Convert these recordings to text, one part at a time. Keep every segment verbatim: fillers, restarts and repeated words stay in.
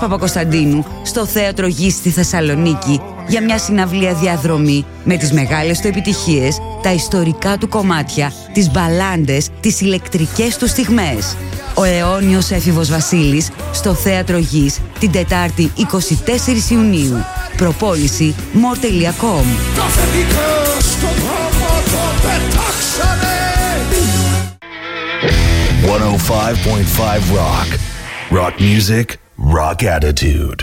Παπακοσταντίνου στο Θέατρο Γης στη Θεσσαλονίκη για μια συναυλία διαδρομή με τις μεγάλες του επιτυχίες, τα ιστορικά του κομμάτια, τις μπαλάντες, τις ηλεκτρικές του στιγμές. Ο αιώνιος έφηβος Βασίλης στο Θέατρο Γης την Τετάρτη εικοστή τέταρτη Ιουνίου. Προπόληση more τελεία com. εκατόν πέντε κόμμα πέντε Rock. Rock music, rock attitude.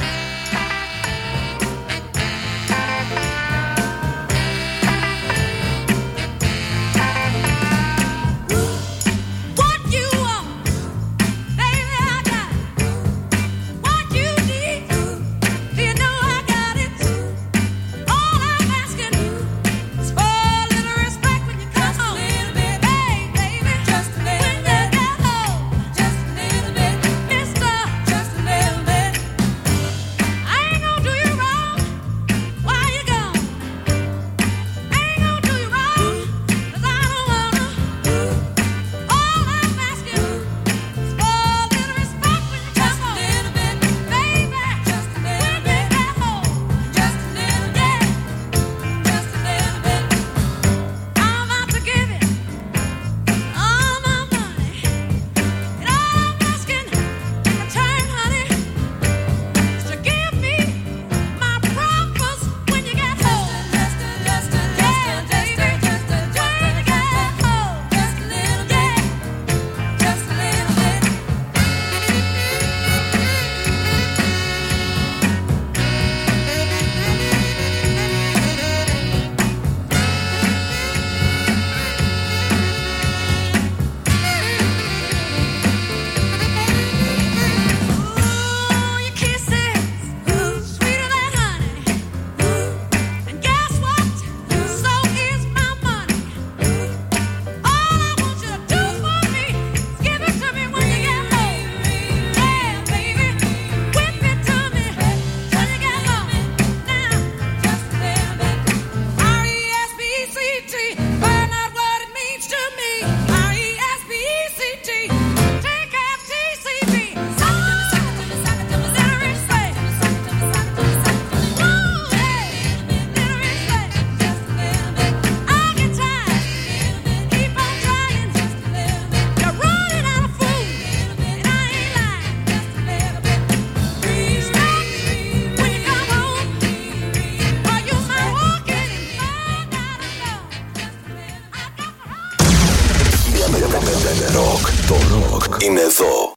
Το ροκ είναι εδώ.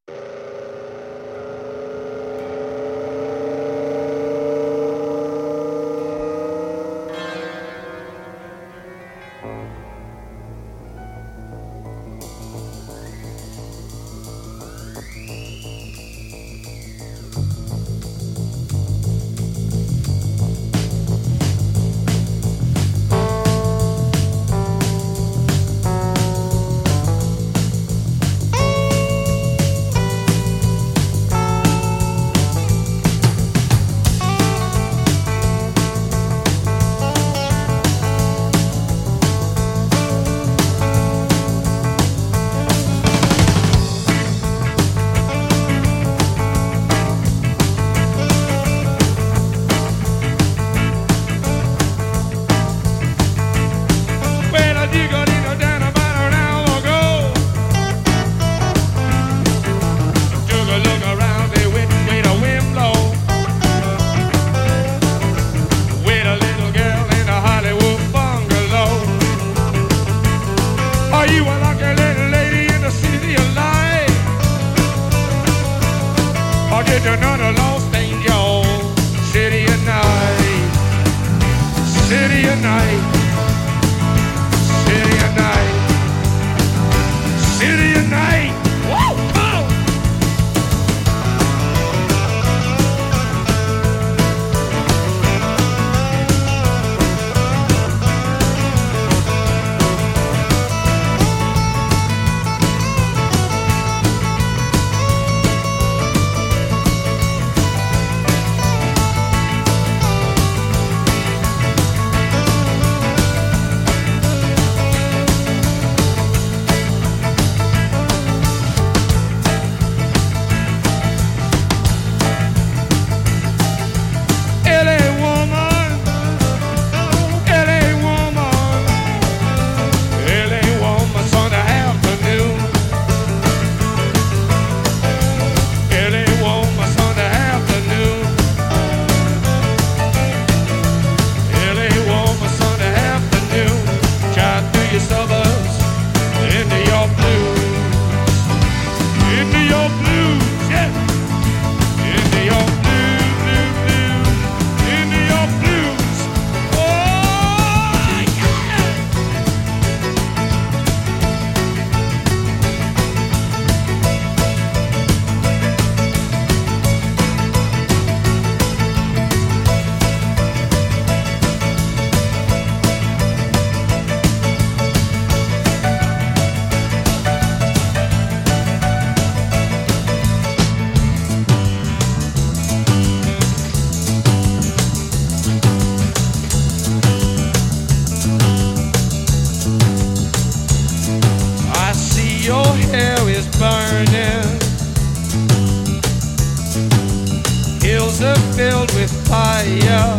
hearts are filled with fire.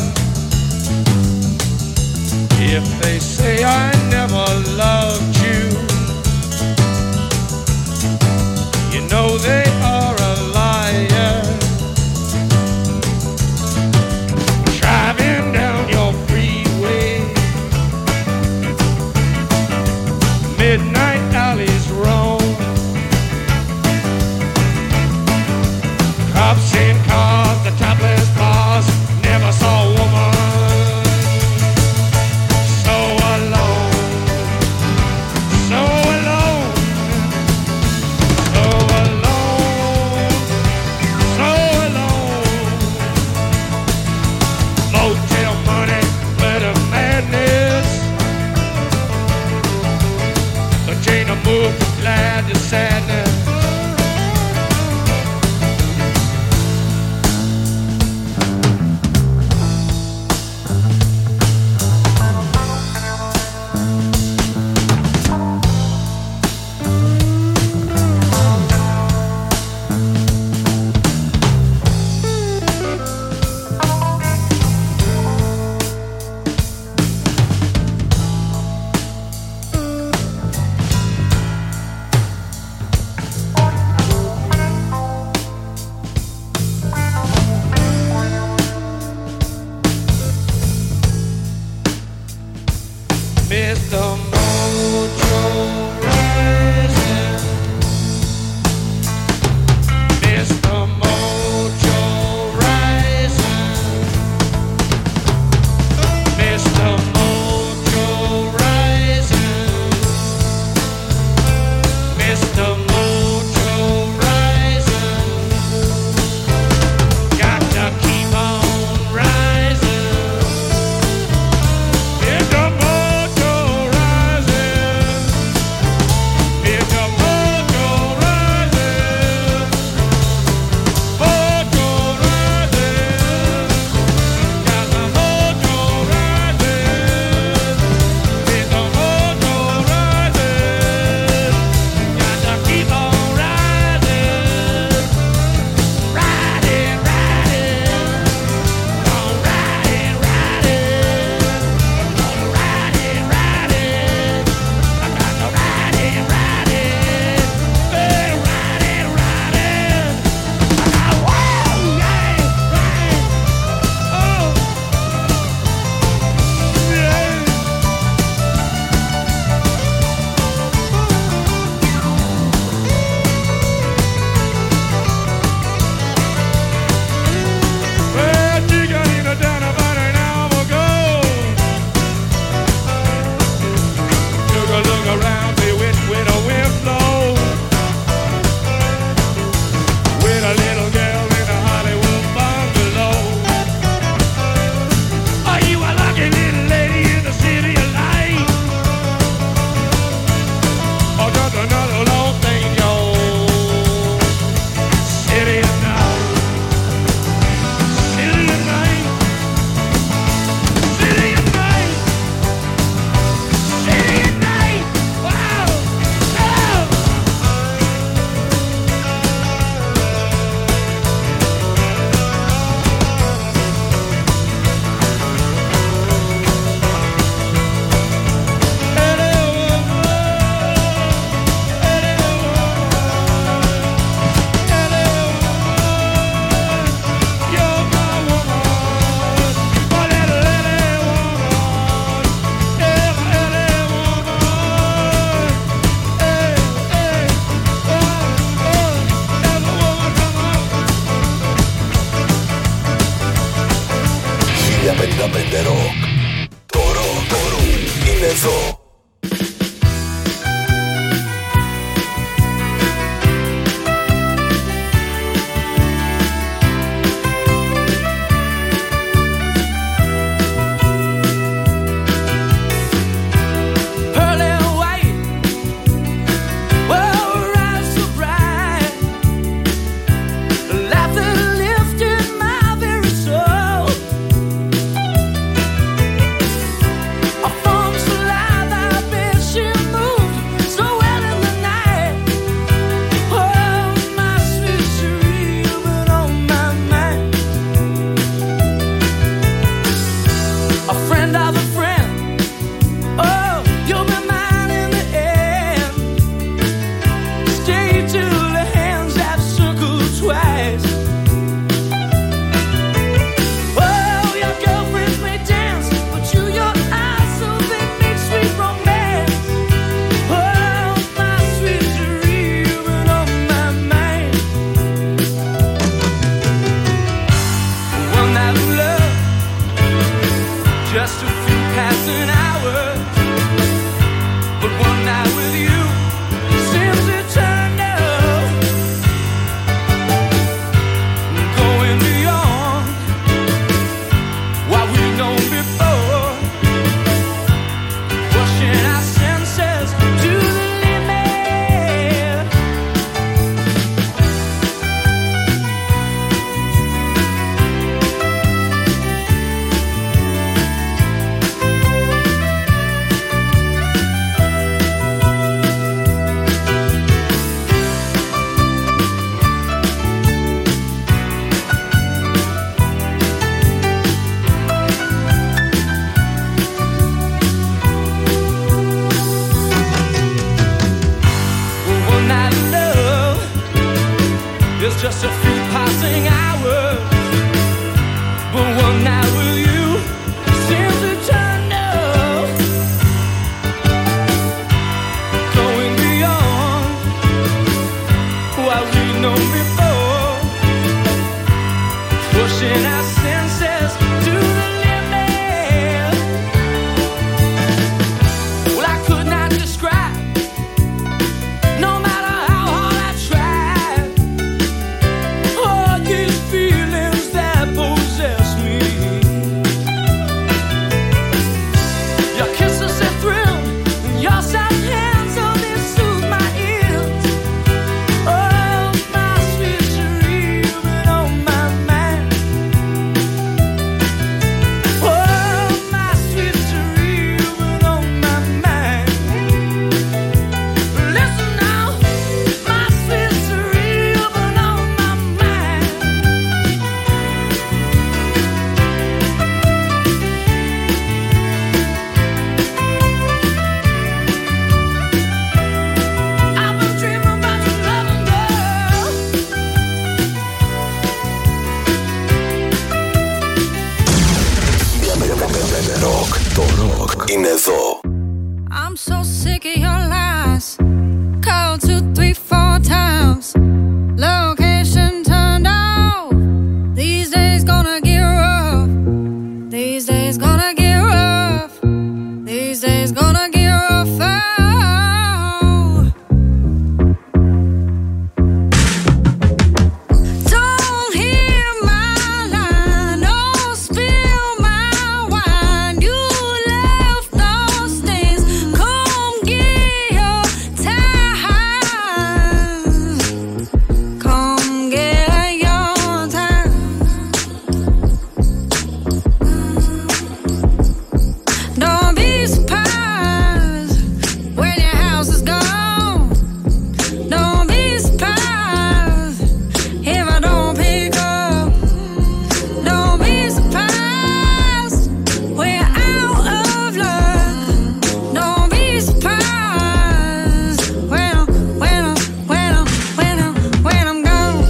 If they say I never loved you, you know they are a liar. Driving down your freeway, midnight alleys roam, cops in cars, the topless bars, never saw a woman so alone, so alone, so alone, so alone. Motel money, glitter madness, a chain of move, glad to sadness. Mister Mojo rising, Mister Mojo rising, Mister Mojo rising, Mister Mojo rising, got to keep on rising. Mister Mojo rising, Mister Mojo rising, Mojo rising, got the mojo rising. Mister Mojo rising, got to keep on rising, riding, riding, on riding, riding, on riding, riding, I got to riding, riding, hey, riding, riding, I got whoa, yeah, riding, oh, yeah. Well, Chicanina down about an hour ago. Took a look around, see which way the wind blows. With a little girl in a Hollywood bungalow. Are you a lucky little lady in the city of light? Or just another long thing, yo? City of night, city of night, city of night, city of night. Wow, oh. χίλια πενήντα πέντε Rock. Το rock, το rock είναι εδώ. A form so live Το ροκ είναι εδώ. I'm so sick of your lies. Call two, three, four times. Location turned off. These days gonna get rough. These days gonna get rough. These days gonna get rough. Don't hear my line. Don't spill my wine. You left those things. Come get your time. Come get your time. Don't be surprised when your house is gone. Don't be surprised if I don't pick up. Don't be surprised we're out of luck. Don't be surprised when I'm, when I'm, when I'm, when I'm, when I'm gone.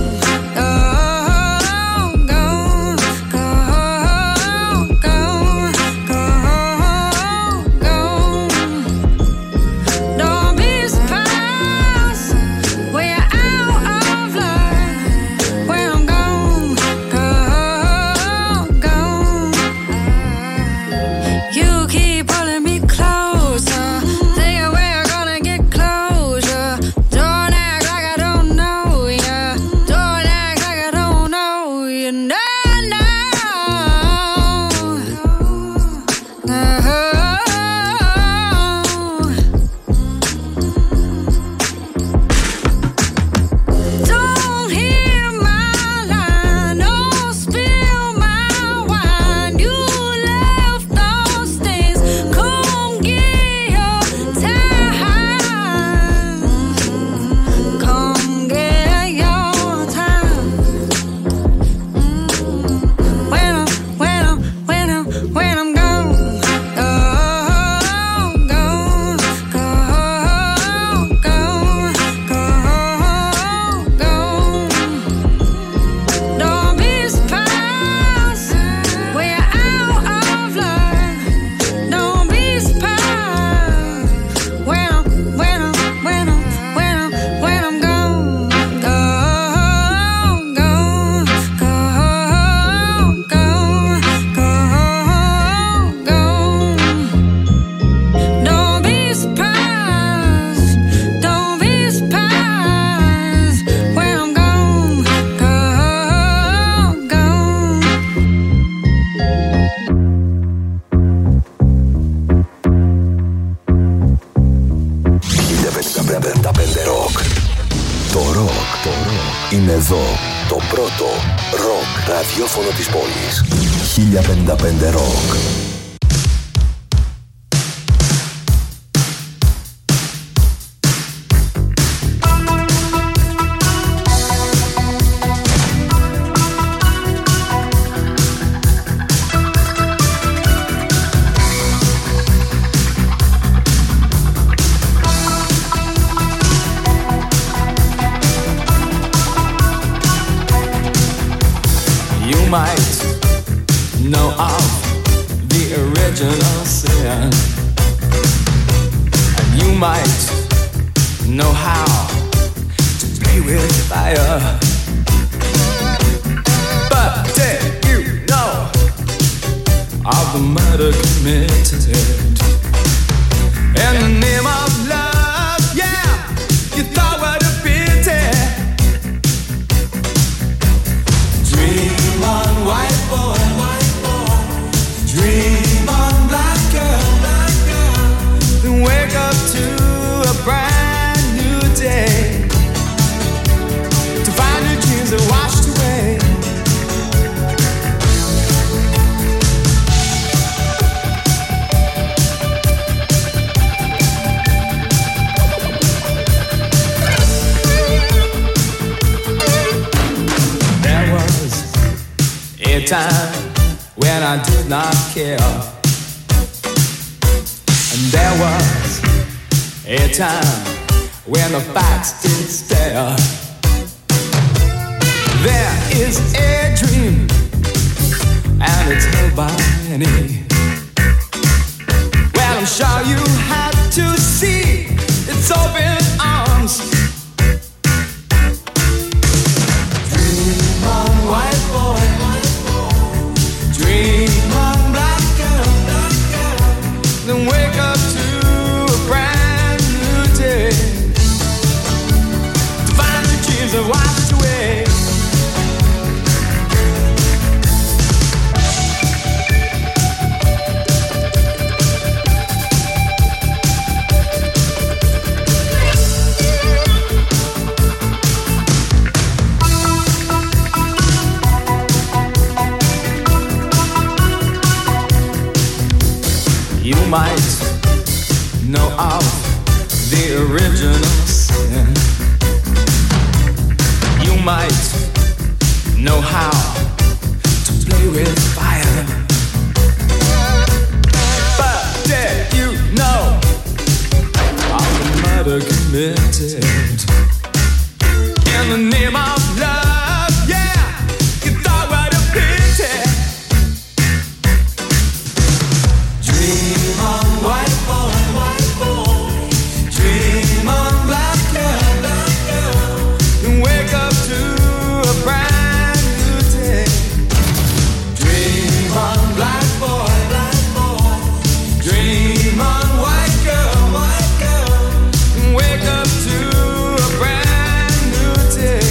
Gone, gone, gone, gone, gone, gone. Don't be surprised we're out of luck when I'm gone, gone, gone. You keep pulling me closer, thinking we're gonna get closure. Don't act like I don't know ya. Don't act like I don't know you. No, no. Don't hear my line. Don't spill my wine. You left those things. Come get your time. Come get your time. When I'm, when I'm, when I'm, when I'm gone, gone, gone, gone, gone, gone, gone. Don't be surprised we're out of luck. Don't be surprised when I'm, when I'm, when I'm, when I'm, when I'm gone, gone, gone, gone, gone, gone, gone. Don't be surprised. Don't be surprised when I'm gone, gone, gone. χίλια πεντακόσια πενήντα πέντε ροκ. Το ροκ, το ροκ είναι εδώ. Το πρώτο ροκ ραδιόφωνο της πόλης. χίλια πενήντα πέντε ροκ. You might know of the original sin, and you might know how to play with fire. But did you know of the murder committed in the name of love? Yeah, you thought what a pity. Dream on, white boy, white boy. Dream on, black girl, black girl. Then wake up to a brand new day, to find your dreams are washed away. There was a time when I did not care, and there was a time when the facts did stare. There is a dream, and it's held by many. might know of the original sin. You might know how to play with fire. But did you know all the murder committed in the name of love? Yeah, you thought what a pity. Dream on, white boy, white boy. Dream on, black girl, black girl. And wake up to a brand new day. Dream on, black boy, black boy. Dream on, white girl, white girl. And wake up to a brand new day.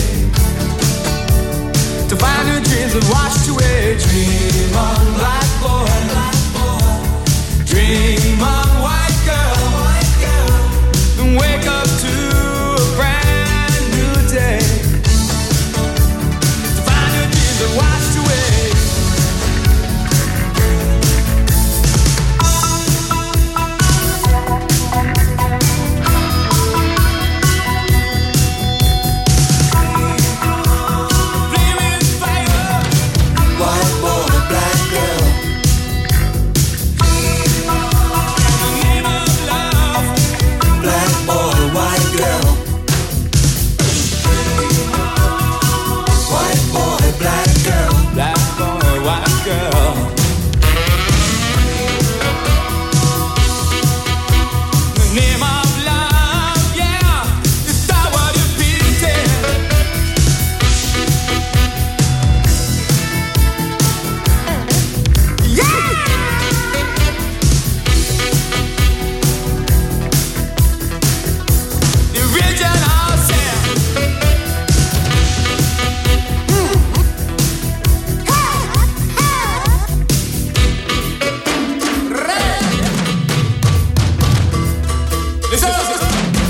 To find your dreams have washed away. Dream on, black boy, black boy. Dream on, white girl, white girl. And wake up to a brand new day. To find your dreams have washed away. Flaming fire. White boy, black girl. In the name of love. Black boy, white girl. White boy, black girl. Black boy, white girl. In the name of love, yeah. You start what you pity. Yeah. The original sin. Listen, listen.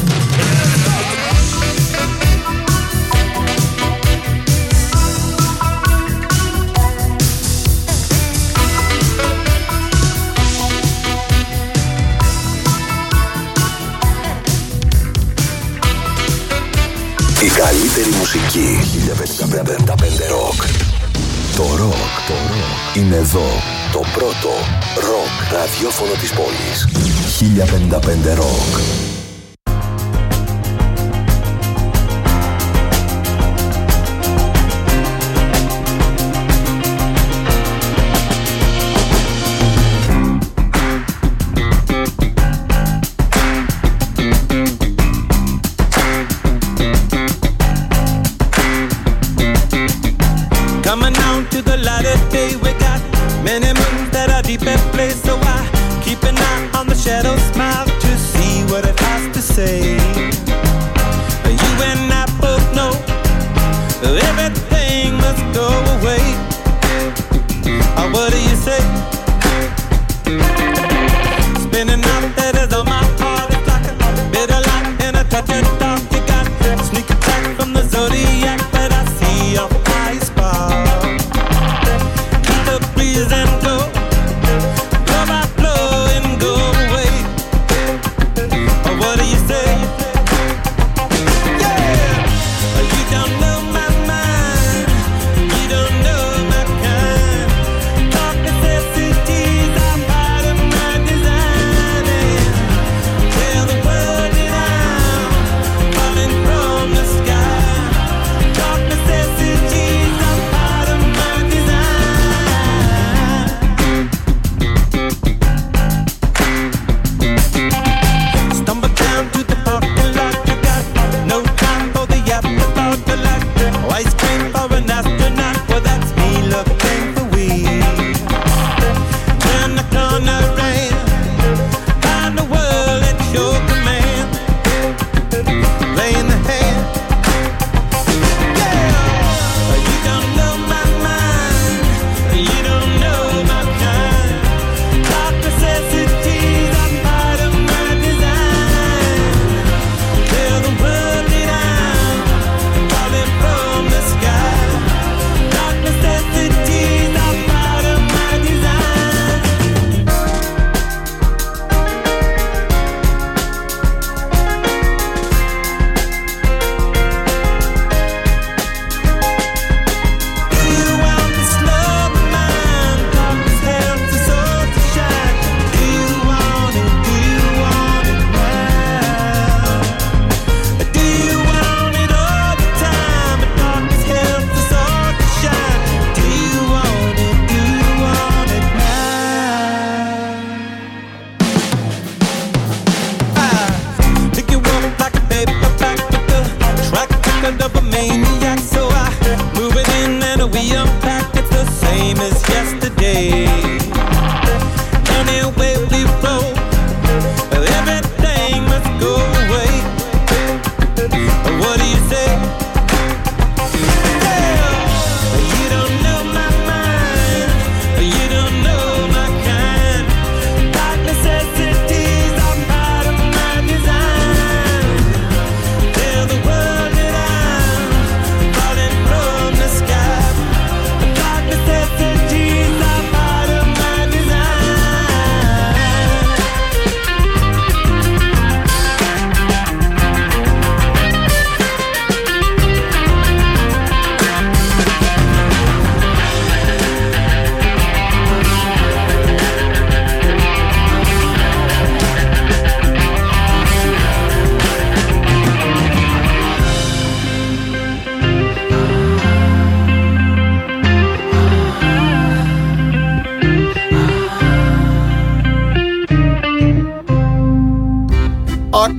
Η καλύτερη μουσική χίλια πεντακόσια πενήντα πέντε Rock. Το ροκ, το ροκ είναι εδώ. Το πρώτο ροκ ραδιόφωνο της πόλης. χίλια πενήντα πέντε Rock. Coming out to the light of day, we got many moons that are deep in place. So I keep an eye on the shadow, smile to see what it has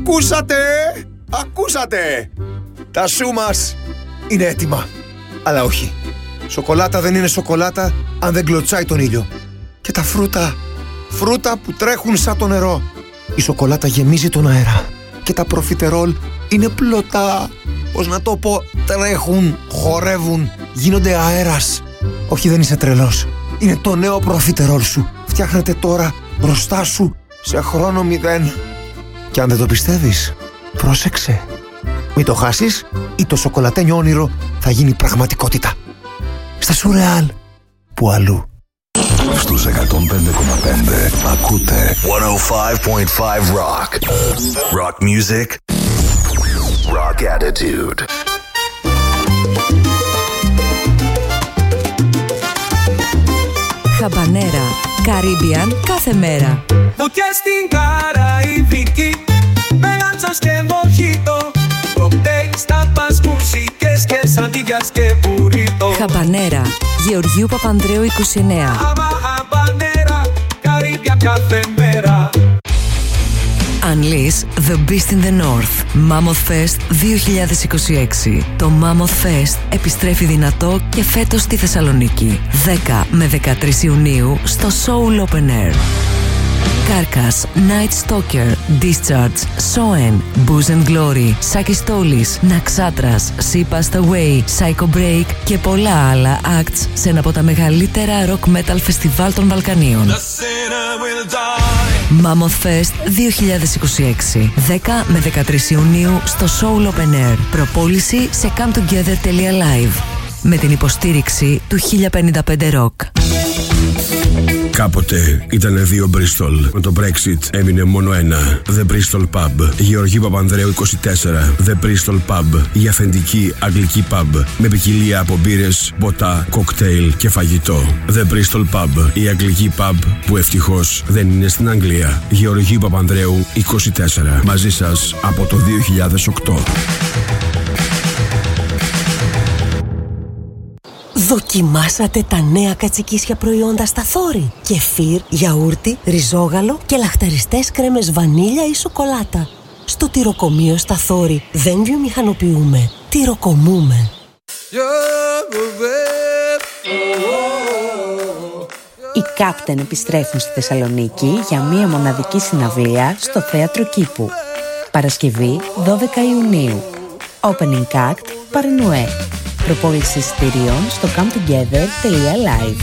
Ακούσατε! Ακούσατε! Τα σου μας είναι έτοιμα. Αλλά όχι. Σοκολάτα δεν είναι σοκολάτα αν δεν κλωτσάει τον ήλιο. Και τα φρούτα, φρούτα που τρέχουν σαν το νερό. Η σοκολάτα γεμίζει τον αέρα. Και τα προφιτερόλ είναι πλωτά. Πώς να το πω, τρέχουν, χορεύουν, γίνονται αέρας. Όχι, δεν είσαι τρελός. Είναι το νέο προφιτερόλ σου. Φτιάχνεται τώρα μπροστά σου σε χρόνο μηδέν. Και αν δεν το πιστεύεις, πρόσεξε. Μην το χάσεις ή το σοκολατένιο όνειρο θα γίνει πραγματικότητα. Στα Σουρεάλ, που αλλού. Στους εκατόν πέντε κόμμα πέντε ακούτε εκατόν πέντε κόμμα πέντε Rock. Rock music. Rock attitude. Χαμπανέρα, Caribbean κάθε μέρα. Φωτιά στην Καραϊβική, μελάτσας και μοχίτο, κοκτέιλ, τάπας, μουσικές και σαντίγιας και μπουρίτο. Χαμπανέρα, Γεωργίου Παπανδρέου είκοσι εννέα. Άμα χαμπανέρα, Caribbean κάθε μέρα. Unleash the Beast in the North. Mammoth Fest δύο χιλιάδες είκοσι έξι. Το Mammoth Fest επιστρέφει δυνατό και φέτος στη Θεσσαλονίκη. δέκα με δεκατρείς Ιουνίου στο Soul Open Air. Carcass, Night Stalker, Discharge, Soen, Booze and Glory, Sakistolis, Naxatras, Sea Passed Away, Psycho Break και πολλά άλλα acts σε ένα από τα μεγαλύτερα rock metal φεστιβάλ των Βαλκανίων. Mammoth Fest δύο χιλιάδες είκοσι έξι, δέκα με δεκατρείς Ιουνίου στο Soul Open Air. Προπόληση σε come together τελεία live με την υποστήριξη του χίλια πενήντα πέντε Rock. Κάποτε ήταν δύο Bristol. Με το Brexit έμεινε μόνο ένα. The Bristol Pub. Γεωργίου Παπανδρέου είκοσι τέσσερα. The Bristol Pub. Η αυθεντική αγγλική pub. Με ποικιλία από μπύρες, ποτά, κοκτέιλ και φαγητό. The Bristol Pub. Η αγγλική pub που ευτυχώς δεν είναι στην Αγγλία. Γεωργίου Παπανδρέου είκοσι τέσσερα. Μαζί σας από το δύο χιλιάδες οκτώ. Δοκιμάσατε τα νέα κατσικίσια προϊόντα στα Θόρη. Κεφίρ, γιαούρτι, ριζόγαλο και λαχταριστές κρέμες βανίλια ή σοκολάτα. Στο τυροκομείο στα Θόρη δεν βιομηχανοποιούμε, τυροκομούμε. Οι Κάπτεν επιστρέφουν στη Θεσσαλονίκη για μία μοναδική συναυλία στο Θέατρο Κήπου. Παρασκευή δώδεκα Ιουνίου. Opening Act Παρνουέ. Προπόληση εισιτηρίων στο come together τελεία live.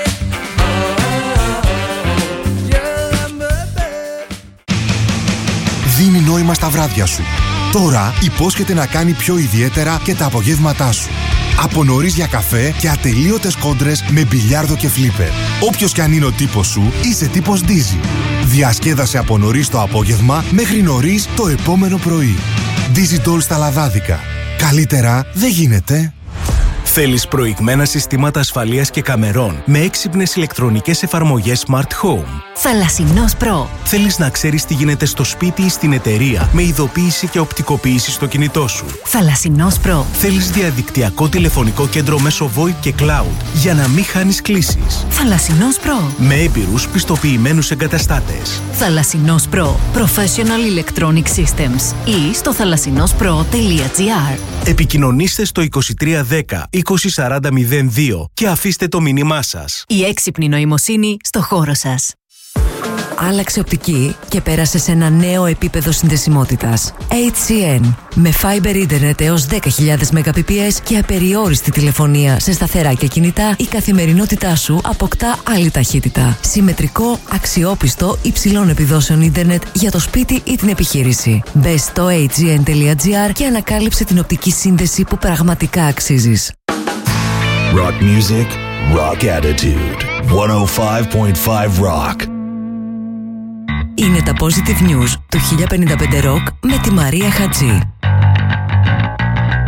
Δίνει νόημα στα βράδια σου. Τώρα υπόσχεται να κάνει πιο ιδιαίτερα και τα απογεύματά σου. Από νωρίς για καφέ και ατελείωτες κόντρες με μπιλιάρδο και φλίπερ. Όποιος κι αν είναι ο τύπος σου, είσαι τύπος Dizzy. Διασκέδασε από νωρίς το απόγευμα μέχρι νωρίς το επόμενο πρωί. Dizzy Doll στα λαδάδικα. Καλύτερα δεν γίνεται. Θέλεις προηγμένα συστήματα ασφαλείας και καμερών με έξυπνες ηλεκτρονικές εφαρμογές Smart Home. Θαλασσινός Pro. Θέλεις να ξέρεις τι γίνεται στο σπίτι ή στην εταιρεία με ειδοποίηση και οπτικοποίηση στο κινητό σου. Θαλασσινός Pro. Θέλεις διαδικτυακό τηλεφωνικό κέντρο μέσω VoIP και Cloud για να μην χάνεις κλήσεις. Θαλασσινός Pro. Με έμπειρους πιστοποιημένους εγκαταστάτες. Θαλασσινός Pro. Professional Electronic Systems ή στο θαλασσινός-pro τελεία gr. Επικοινωνήστε στο είκοσι τρία δέκα είκοσι σαράντα μηδέν δύο και αφήστε το μήνυμά σας. Η έξυπνη νοημοσύνη στο χώρο σας. Άλλαξε οπτική και πέρασε σε ένα νέο επίπεδο συνδεσιμότητας. έιτς σι εν. Με Fiber Internet έως δέκα χιλιάδες Mbps και απεριόριστη τηλεφωνία σε σταθερά και κινητά, η καθημερινότητά σου αποκτά άλλη ταχύτητα. Συμμετρικό, αξιόπιστο, υψηλών επιδόσεων ίντερνετ για το σπίτι ή την επιχείρηση. Μπες στο έιτς τζι εν τελεία gr και ανακάλυψε την οπτική σύνδεση που πραγματικά αξίζεις. Rock music, rock attitude. εκατόν πέντε κόμμα πέντε Rock. Είναι τα Positive News του χίλια πενήντα πέντε Rock με τη Μαρία Χατζή.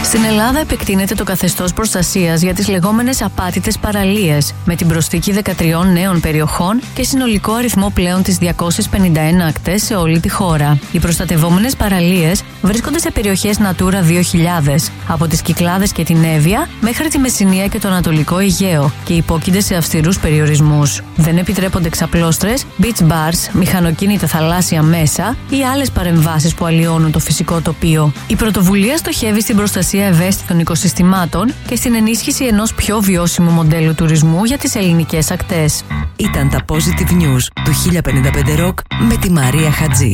Στην Ελλάδα επεκτείνεται το καθεστώς προστασίας για τις λεγόμενες απάτητες παραλίες, με την προσθήκη δεκατρείων νέων περιοχών και συνολικό αριθμό πλέον τις διακόσιες πενήντα ένα ακτές σε όλη τη χώρα. Οι προστατευόμενες παραλίες βρίσκονται σε περιοχές Natura δύο χιλιάδες, από τις Κυκλάδες και την Εύβοια μέχρι τη Μεσσηνία και το Ανατολικό Αιγαίο, και υπόκεινται σε αυστηρούς περιορισμούς. Δεν επιτρέπονται ξαπλώστρες, beach bars, μηχανοκίνητα θαλάσσια μέσα ή άλλες παρεμβάσεις που αλλοιώνουν το φυσικό τοπίο. Η πρωτοβουλία στοχεύει στην προστασία ευαίσθητων οικοσυστημάτων και στην ενίσχυση ενός πιο βιώσιμου μοντέλου τουρισμού για τις ελληνικές ακτές. Ήταν τα Positive News του χίλια πενήντα πέντε Rock με τη Μαρία Χατζή.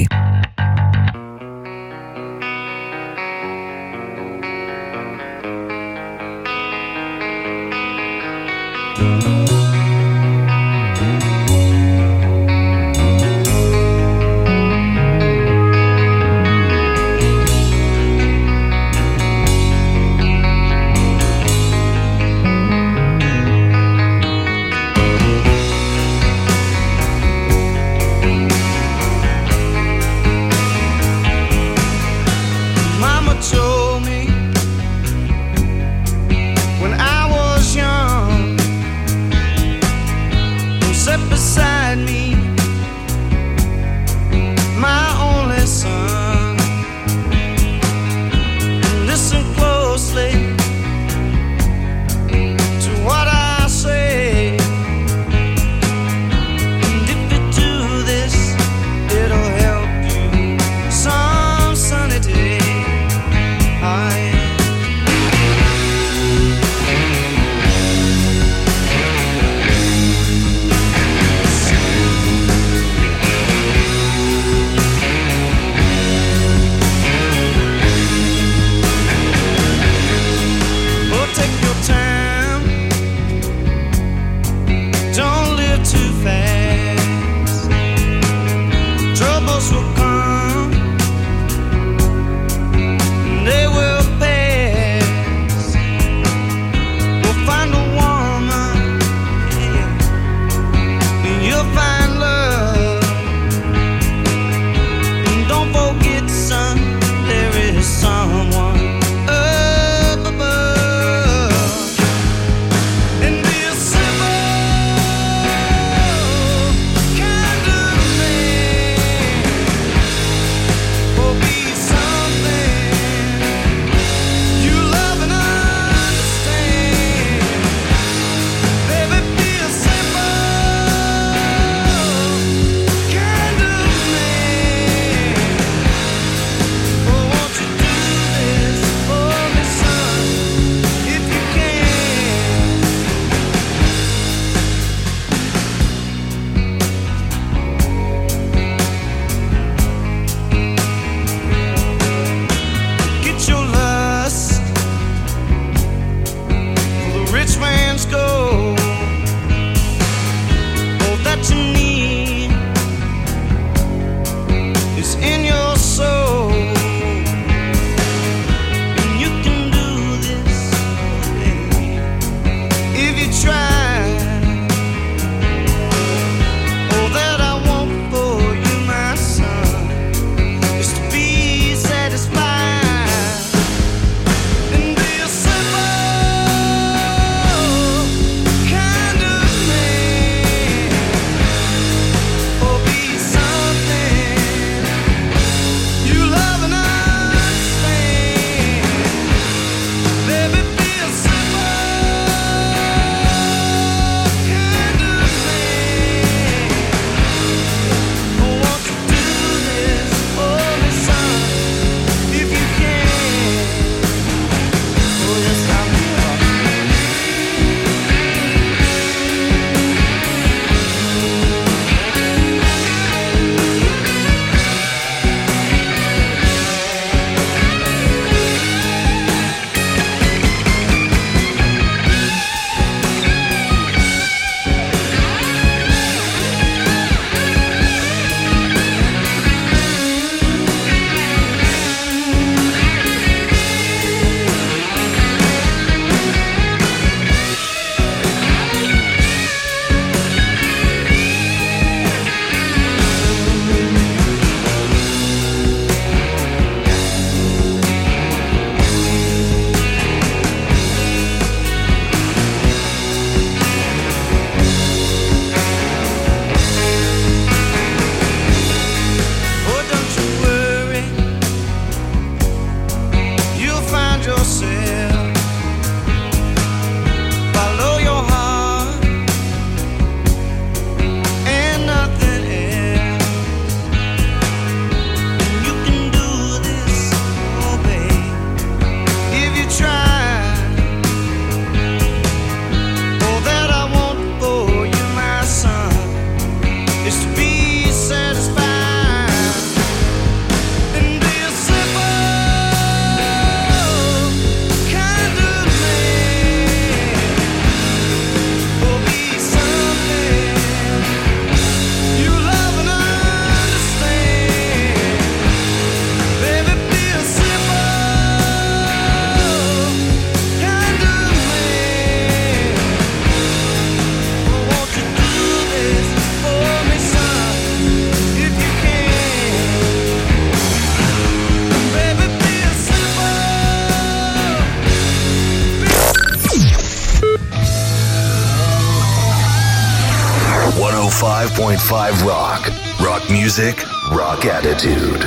five point five Rock. Rock music, rock attitude.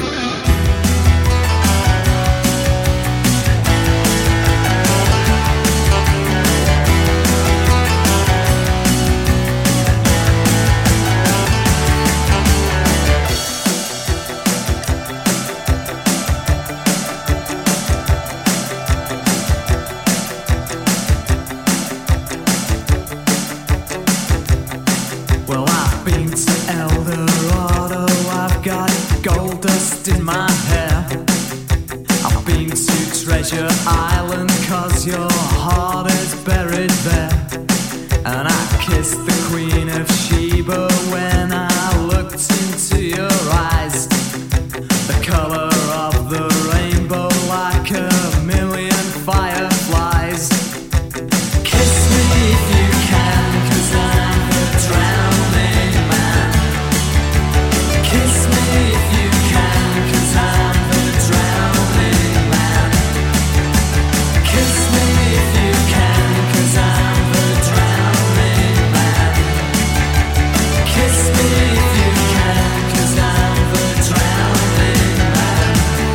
In my hair, I've been to Treasure Island 'cause your heart is buried there. And I kissed the Queen of Sheba when I looked into your eyes. The color of the rainbow like a million fireflies. Kiss me if you can, 'cause I'm the drowning man. Kiss me if you can, 'cause I'm the drowning man. Kiss me if you can, 'cause I'm the drowning man. Kiss me if you can, 'cause I'm the drowning man.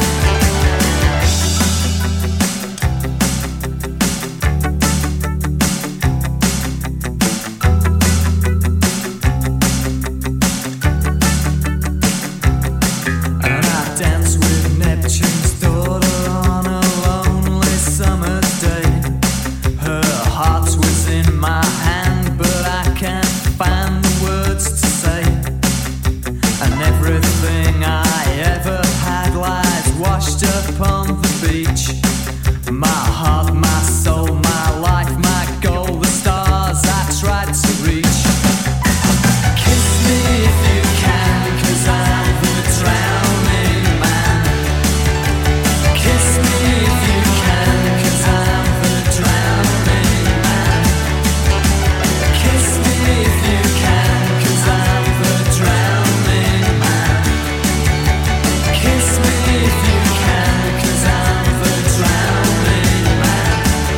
And I danced with Neptune's daughter on a lonely summer's day. Her heart was in my hand, but I can't find the words to say. And everything I ever had lies washed up on the beach. My heart, my soul, my life, my goal, the stars I tried to reach. Kiss me if you can, 'cause I'm the drowning man. Kiss me if you can, 'cause I'm the drowning man. Kiss me if you can, 'cause I'm the drowning man. Kiss me if you can, 'cause I'm the drowning man.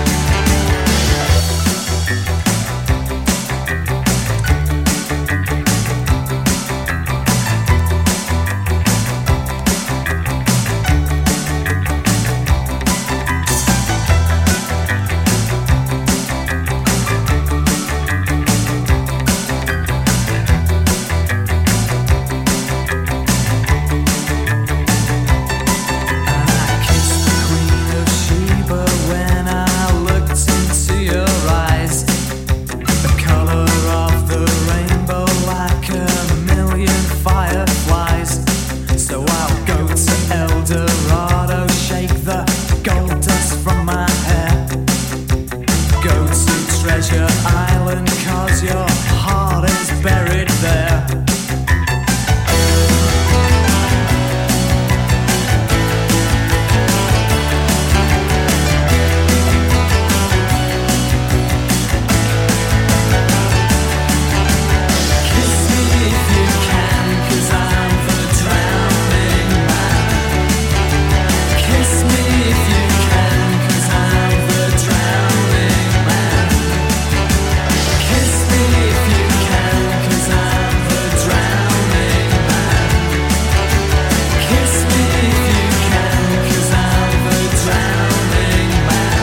Treasure Island 'cause your heart is buried there. Kiss me if you can, 'cause I'm the drowning man. Kiss me if you can, 'cause I'm the drowning man. Kiss me if you can, 'cause I'm the drowning man. Kiss me if you can, 'cause I'm the drowning man.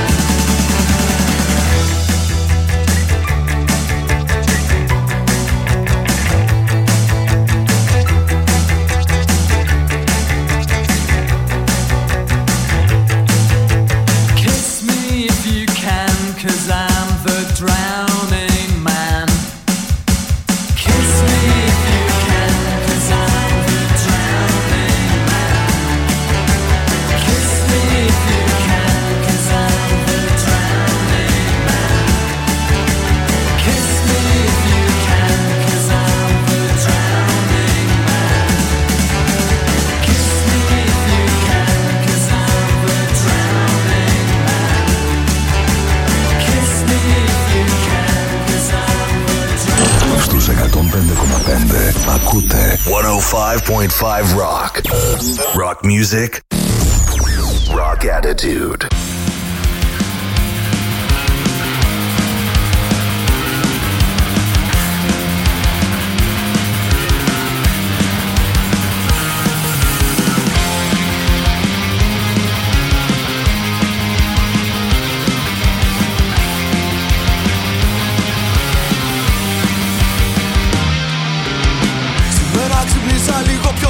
Kiss me if you can, 'cause I'm the drowning man. Kiss me if you can, 'cause I'm the drowning man. Kiss me if you can, 'cause I'm the drowning man. Kiss me if you can, 'cause I'm the drowning man. Kiss me if you can, 'cause I'm the drowning man. Kiss me if you can, 'cause I'm the drowning man. Στους εκατόν πέντε κόμμα πέντε ακούτε εκατόν πέντε κόμμα πέντε Rock. Rock music, rock attitude.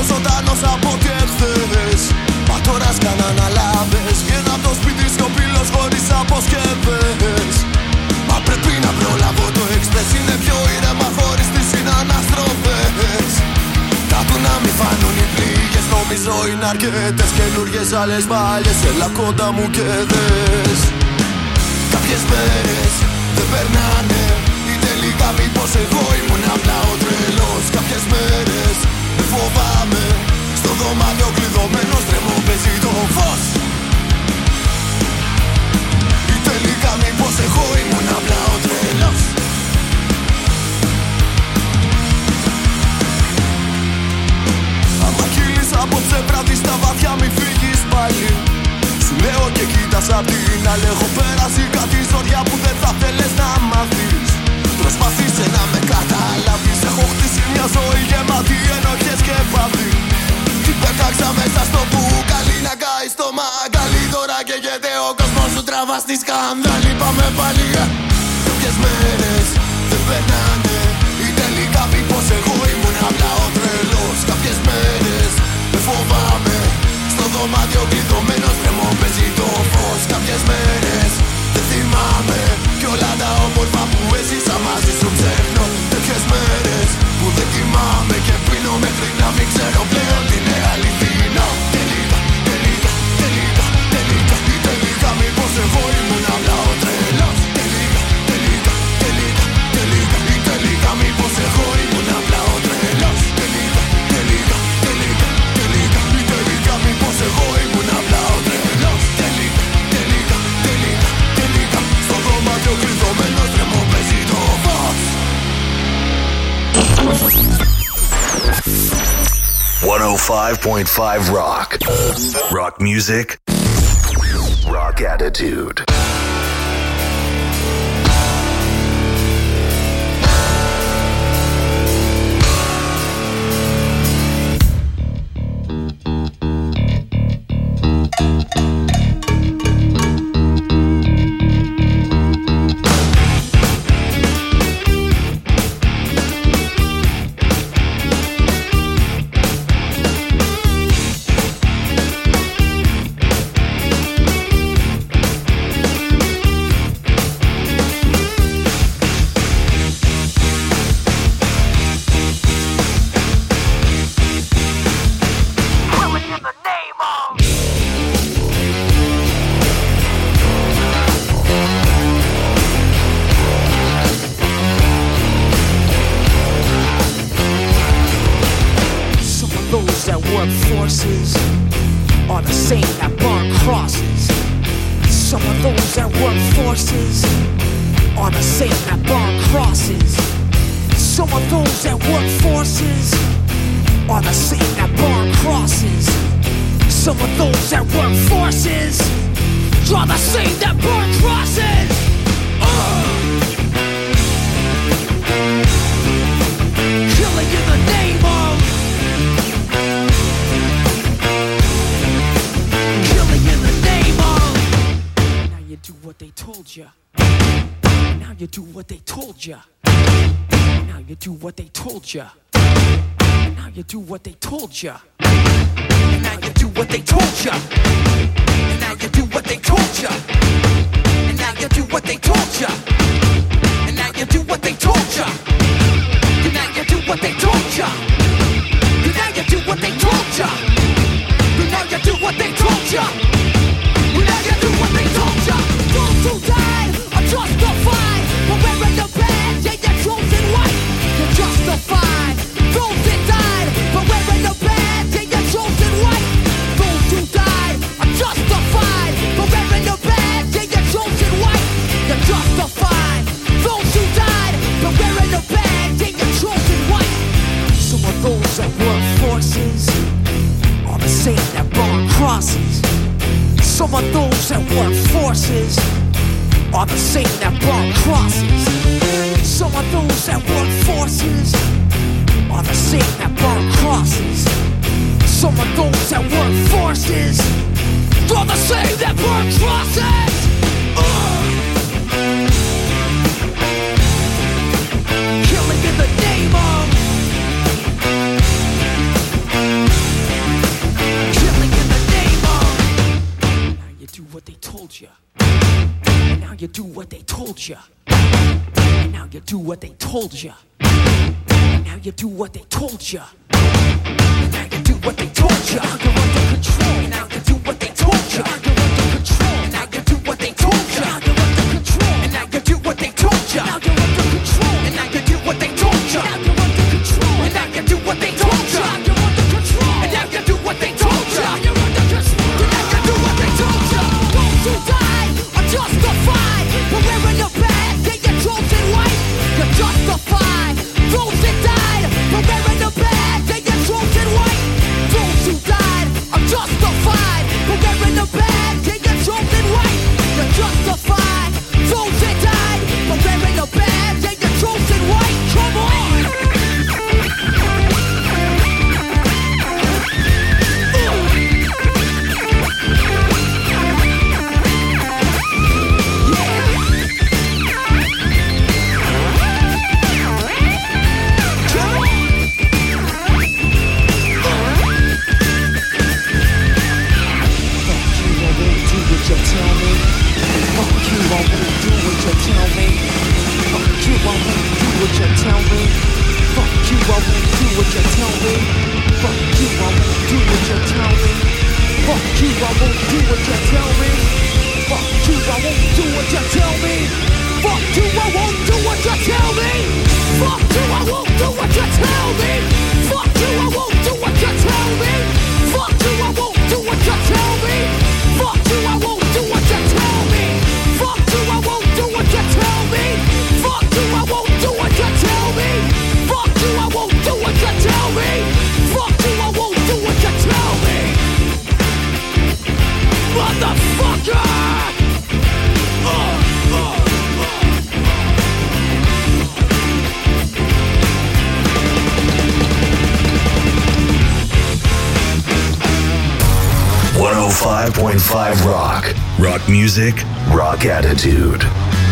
ζωντανός από ό,τι εχθές. Μα τώρα σκάνε αναλάβες. Βγαίνω από το σπίτι σιωπηλός χωρίς αποσκευές. Μα πρέπει να προλάβω το εξπρες. Είναι πιο ήρεμα χωρίς τις συναναστροφές. Κάτω να μη φανούν οι πληγές. Νομίζω είναι αρκετές καινούριες άλλες παλιές. Έλα κοντά μου και δες. Κάποιες μέρες δεν περνάνε. Ή τελικά μήπως εγώ ήμουν απλά ο τρελός. Κάποιες μέρες δεν φοβάμαι. Στο δωμάτιο κλειδωμένος τρέμω παίζει το φως. Ή τελικά μήπως εγώ ήμουν απλά ο τρελός. Άμα κύλεις απόψε βράδυ στα βαθιά μη φύγεις πάλι. Σου λέω και κοίτας απ' την άλλη. Έχω πέρασει κάτι ζωριά που δεν θα θέλες να μάθεις. Προσπαθήσε να με καταλάβεις. Έχω χτίσει μια ζωή γεμάτη ενοχές και πάθη. Την πέταξα μέσα στο μπουκάλι να κάει στο μαγκάλι. Τώρα καίγεται ο κόσμος σου, τραβά στη σκανδάλη. Πάμε πάλι. Κάποιες μέρες δεν περνάνε. Ή τελικά μήπως εγώ ήμουν απλά ο τρελός. Κάποιες μέρες δεν φοβάμαι. Στο δωμάτιο κλειδωμένος τρέμω παίζει το φως. Κάποιες μέρες δεν θυμάμαι. Κι όλα τα όμορφα που έζησα μαζί σου ξεχνώ. Τέτοιες μέρες που δεν κοιμάμαι και πίνω μέχρι να μην ξέρω πλέον τι είναι αληθινό. Τελικά, τελικά, τελικά, τελικά. Ή τελικά μήπως εγώ ήμουν απλά ο τρελός. Τελικά, τελικά, τελικά, τελικά. Ή τελικά μήπως εγώ ήμουν απλά ο τρελός. Τελικά, τελικά, τελικά, τελικά. Ή τελικά μήπως εγώ ήμουν απλά ο τρελός. Τελικά, τελικά, τελικά, τελικά. Στο δωμάτιο κλειδωμένος τρέμω παίζει το φως. one oh five point five Rock. Rock music. Rock attitude. Ya. And now you do what they told ya. And now you do what they told ya. And now you do what they told ya. And now you do what they told ya. And now you do what they told ya. And now you do what they told ya. And now you do what they told ya. And now you do what they told ya. And now you do what they told ya. Those who died are justified for wearing the badge. Yeah, you're chosen white. You're justified. Those that died for wearing the badge. Yeah, you're chosen white. Those who died are justified for wearing the badge. Yeah, you're chosen white. You're justified. Those who died for wearing the badge. Yeah, you're chosen white. Some of those that work forces are the same that burn crosses. Some of those that work forces are the same that burn crosses. Some of those that work forces are the same that burn crosses. Some of those that work forces are the same that burn crosses. Uh! Killing in the name of told you. And now you do what they told you. And now you do what they told you. And now you do what they told you. You're under control. And now you do what they told you. You're under control. And now you do what they told you. You're under control. And now you do what they told you. Now you're under control. And now you do what they told you. Now you're under control. And now you do what they told you. You're under control. And now you do what they told you. You're under control. And now you do what they told you. Those who died are justified for wearing the badge. They get chosen white. You're justified. Those that died for wearing the badge. They get chosen white. Those who died are justified for wearing the badge. They get chosen white. You're justified. Those that died for wearing the badge. They get chosen white. Come on. one oh five point five Rock. Rock music, rock attitude.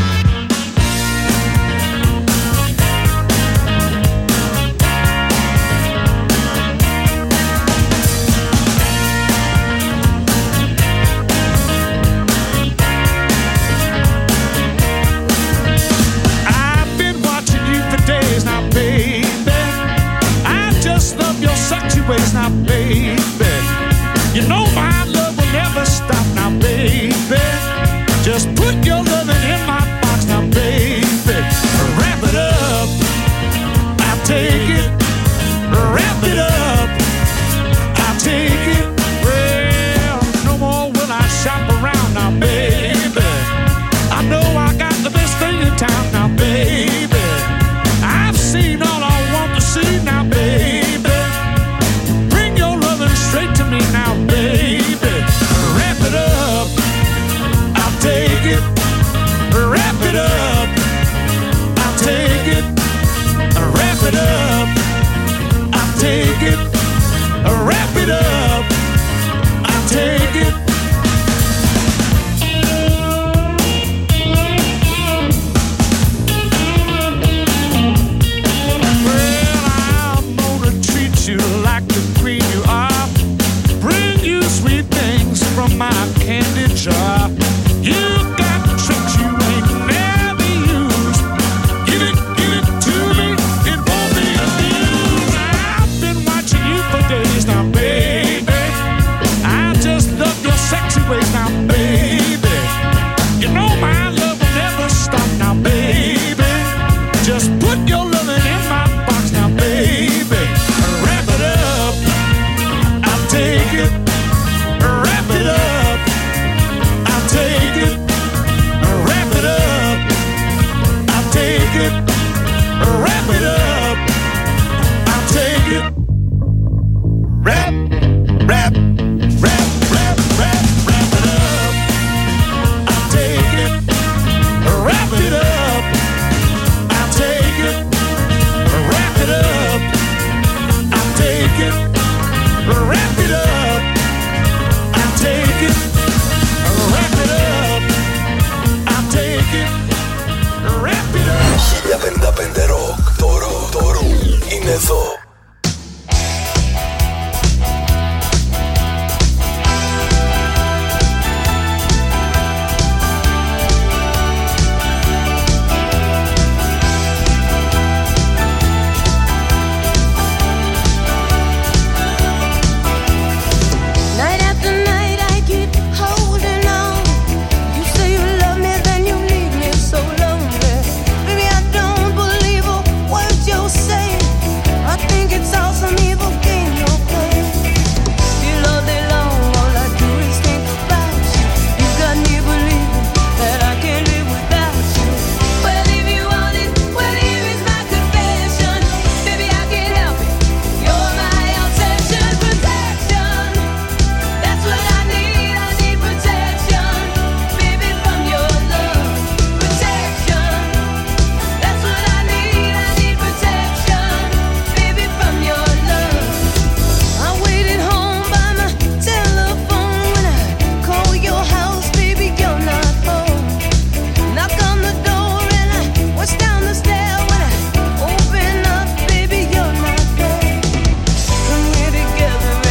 I've been watching you for days now, baby. I just love your sexy ways now, baby.